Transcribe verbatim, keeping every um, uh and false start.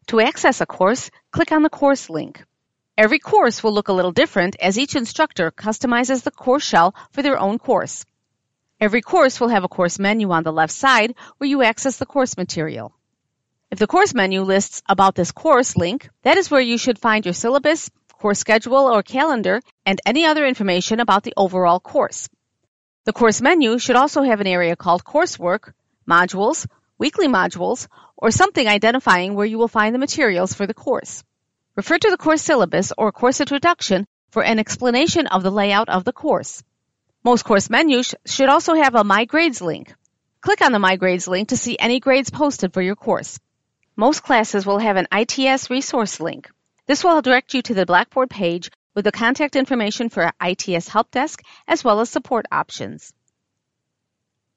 To access a course, click on the course link. Every course will look a little different as each instructor customizes the course shell for their own course. Every course will have a course menu on the left side where you access the course material. If the course menu lists About This Course link, that is where you should find your syllabus, course schedule or calendar, and any other information about the overall course. The course menu should also have an area called Coursework, Modules, Weekly Modules, or something identifying where you will find the materials for the course. Refer to the course syllabus or course introduction for an explanation of the layout of the course. Most course menus should also have a My Grades link. Click on the My Grades link to see any grades posted for your course. Most classes will have an I T S resource link. This will direct you to the Blackboard page with the contact information for I T S Help Desk as well as support options.